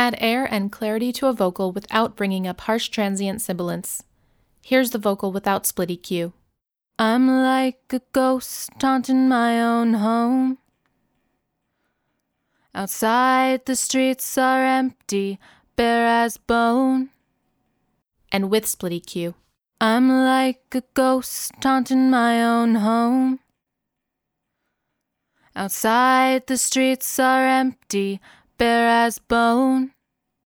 Add air and clarity to a vocal without bringing up harsh transient sibilants. Here's the vocal without split EQ. I'm like a ghost haunting my own home. Outside the streets are empty, bare as bone. And with split EQ. I'm like a ghost haunting my own home. Outside the streets are empty, bare as bone.